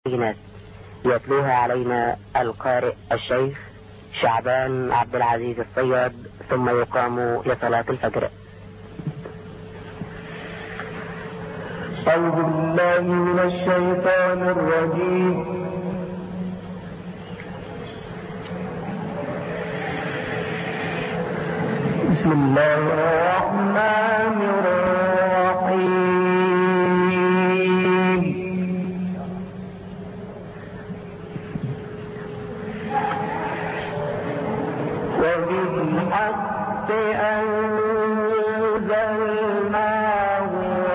يتلوها علينا القارئ الشيخ شعبان عبد العزيز الصياد، ثم يقام لصلاة الفجر. أعوذ بالله من الشيطان الرجيم. بسم الله الرحمن الرحيم. وبالحق أنزلناه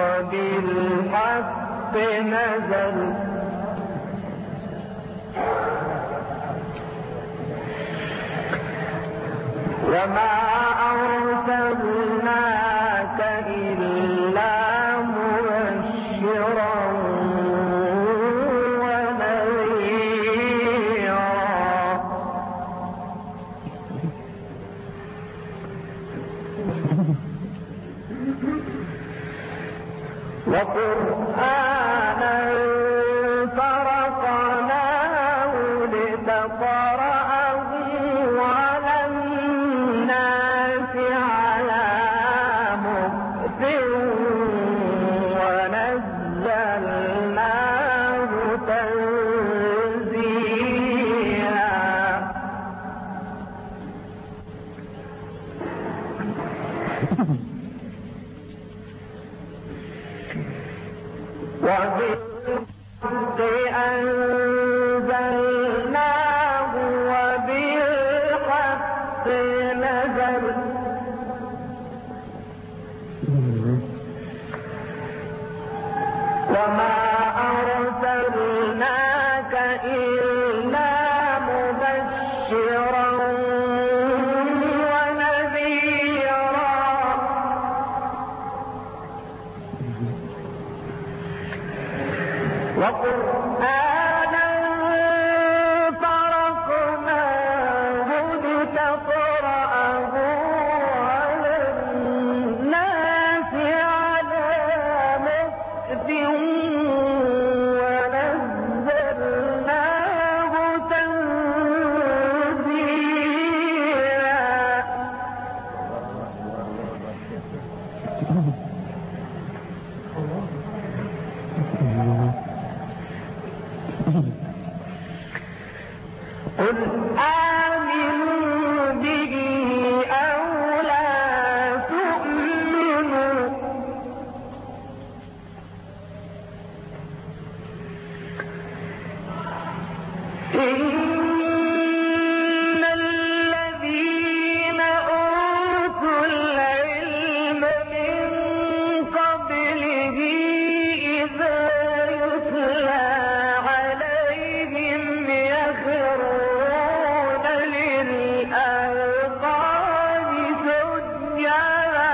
وبالحق نزل وما أرسلناك إلا مبشرا ونذيرا وقرآنا فرقناه لتقرأه على الناس على مكث ونزلناه تنزيلا. وبالحق أنزلناه وبالحق نزل وما أرسلناك إلا مبشرا ونذيرا. وقرآنا فرقناه لتقرأه على الناس على مكث ونزلناه تنزيلا. قل آمنوا به أو لا تؤمنوا إن الذين أوتوا العلم من قبله إذا يتلى عليهم يخرون للأذقان سجدا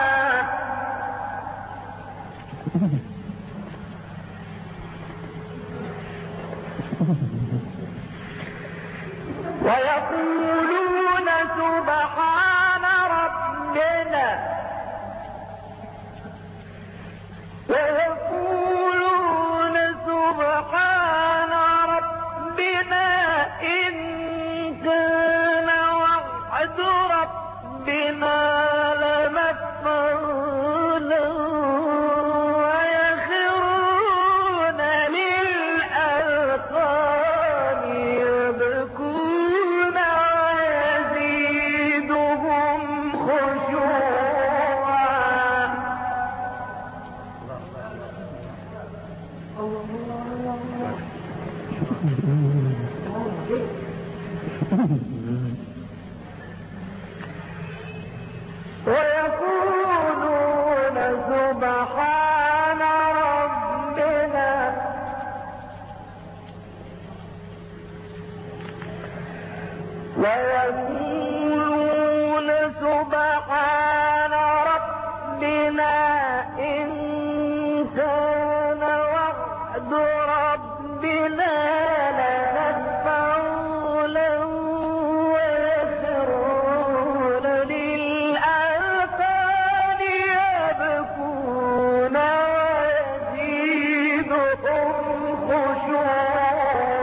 ويقولون سبحان ربنا إن كان وعد ربنا لمفعولا ويخرون للأذقان يبكون ويزيدهم خشوعا. ويقولون سبحان ربنا إن كان وعد ربنا لمفعولا ويخرون للأذقان يبكون ويزيدهم خشوعا.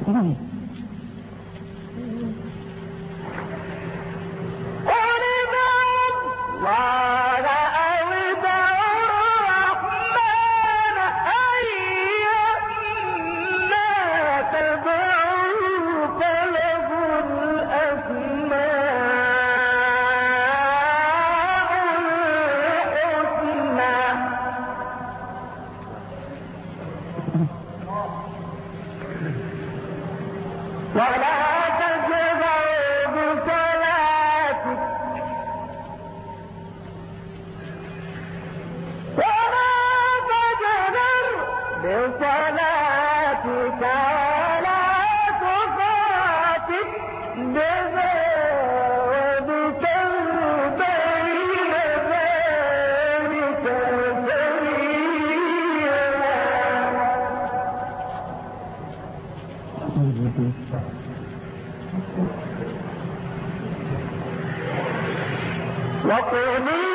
وقل